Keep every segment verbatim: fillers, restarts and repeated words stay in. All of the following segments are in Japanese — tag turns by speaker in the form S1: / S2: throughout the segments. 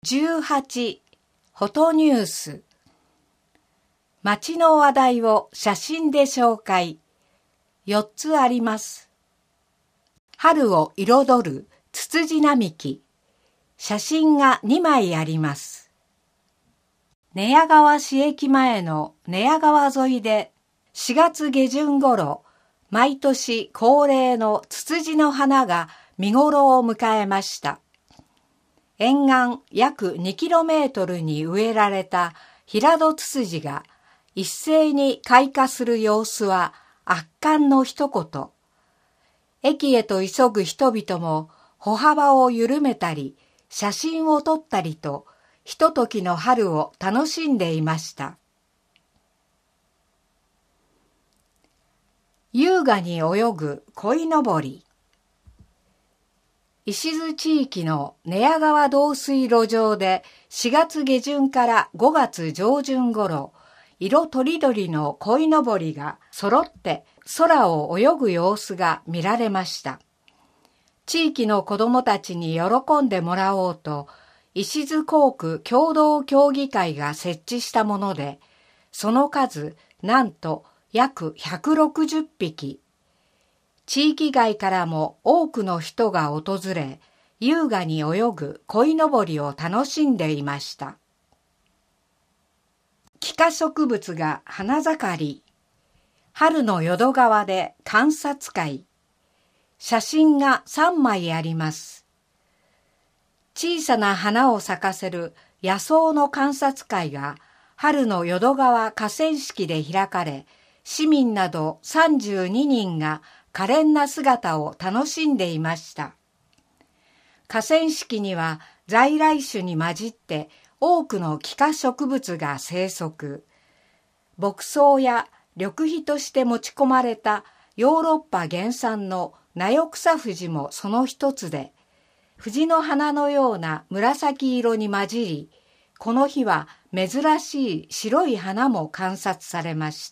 S1: じゅうはちフォトニュース。街の話題を写真で紹介。よっつあります。春を彩るツツジ並木。写真がにまいあります。寝屋川市駅前の寝屋川沿いでしがつげじゅん頃、毎年恒例のツツジの花が見頃を迎えました。沿岸約にキロメートルに植えられた平戸ツツジが一斉に開花する様子は圧巻の一言。駅へと急ぐ人々も歩幅を緩めたり、写真を撮ったりと、ひとときの春を楽しんでいました。優雅に泳ぐ鯉のぼり。石津地域の寝屋川導水路上でしがつげじゅんからごがつじょうじゅん頃、色とりどりの鯉のぼりが揃って空を泳ぐ様子が見られました。地域の子どもたちに喜んでもらおうと、石津工区共同協議会が設置したもので、その数なんと約ひゃくろくじゅっぴき。地域外からも多くの人が訪れ、優雅に泳ぐ鯉のぼりを楽しんでいました。幾何植物が花盛り。春の淀川で観察会。写真がさんまいあります。小さな花を咲かせる野草の観察会が春の淀川河川敷で開かれ、市民などさんじゅうににんが可憐な姿を楽しんでいました。河川敷には在来種に混じって多くの幾何植物が生息。牧草や緑肥として持ち込まれたヨーロッパ原産のナヨクサフジもその一つで、藤の花のような紫色に混じり、この日は珍しい白い花も観察されました。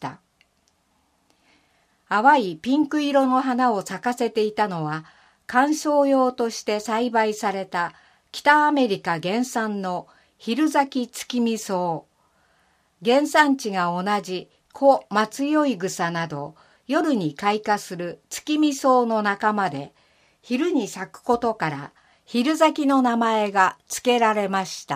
S1: 淡いピンク色の花を咲かせていたのは、観賞用として栽培された北アメリカ原産の昼咲き月見草。原産地が同じ小松酔草など、夜に開花する月見草の仲間で、昼に咲くことから昼咲きの名前が付けられました。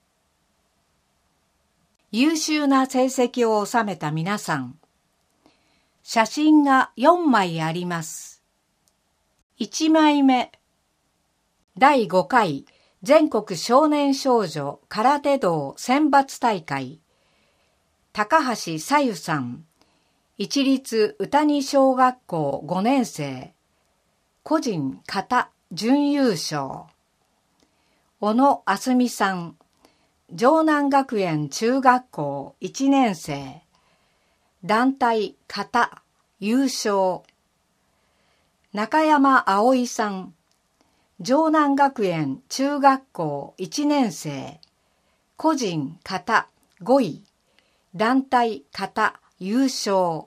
S1: 優秀な成績を収めた皆さん。写真がよんまいあります。いちまいめ。だいごかい全国少年少女空手道選抜大会。高橋さゆさん。一律宇谷小学校ごねんせい。個人形準優勝。小野あすみさん。城南学園中学校いちねんせい。団体形優勝。中山葵さん。城南学園中学校いちねんせい。個人形ごい。団体形優勝。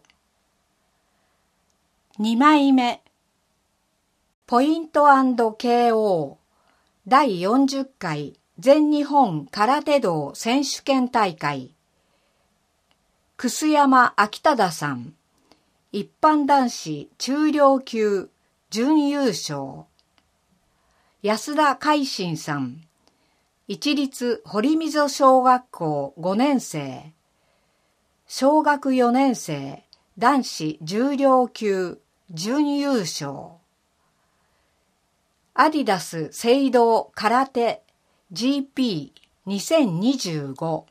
S1: にまいめ。ポイント&ケーオー だいよんじゅっかい全日本空手道選手権大会。楠山昭忠さん。一般男子中量級準優勝。安田海進さん。一律堀溝小学校ごねんせい。小学よねんせい男子重量級準優勝。アディダス聖堂空手 ジーピーにせんにじゅうご。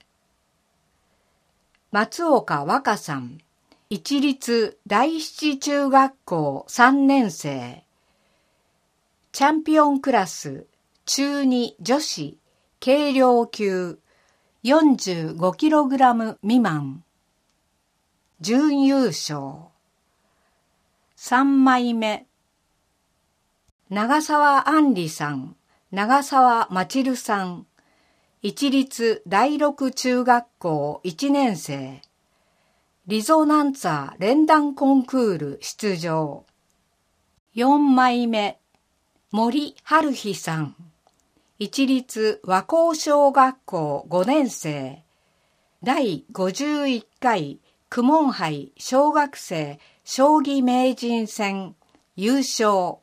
S1: 松岡和歌さん。一律第七中学校さんねんせい。チャンピオンクラス中に女子軽量級 よんじゅうごキログラム 未満。準優勝。さんまいめ。長澤杏里さん、長澤まちるさん。一律だいろく中学校いちねんせい。リゾナンツァー連弾コンクール出場。よんまいめ。森春日さん。 一律和光小学校ごねん生第ごじゅういっかい公文杯小学生将棋名人戦優勝